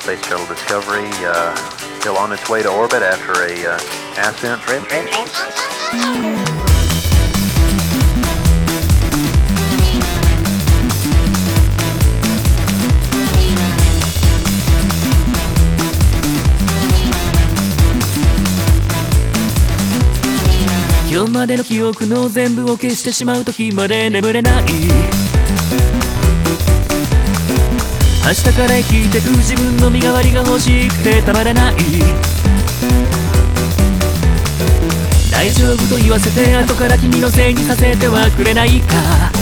Space Shuttle Discovery still on its way to orbit after a ascent trip. 今日までの記憶の全部を消してしまう時まで眠れない。明日から生きてく自分の身代わりが欲しくてたまらない。大丈夫と言わせて後から君のせいにさせてはくれないか。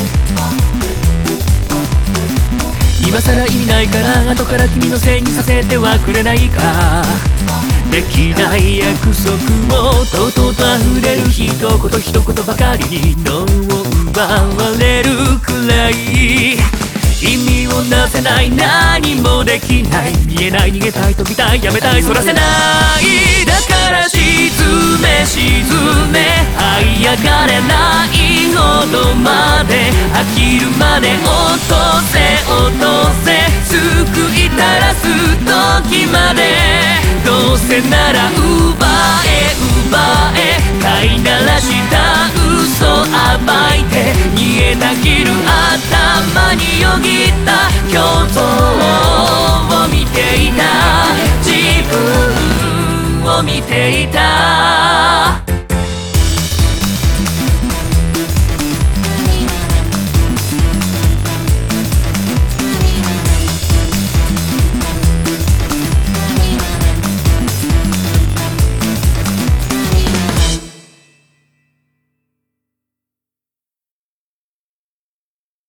今さら意味ないから後から君のせいにさせてはくれないか。できない約束もとうとうと溢れる一言一言ばかりに脳を奪われるくらい意味をなせない、何もできない、見えない、逃げたい、飛びたい、やめたい、そらせない。だから沈め沈め這い上がれないほどまで飽きるまで落とせ落とせ救いたらす時までどうせなら奪え奪え飼いならした嘘暴いて煮えたぎる頭によぎった虚像を見ていた自分を見ていた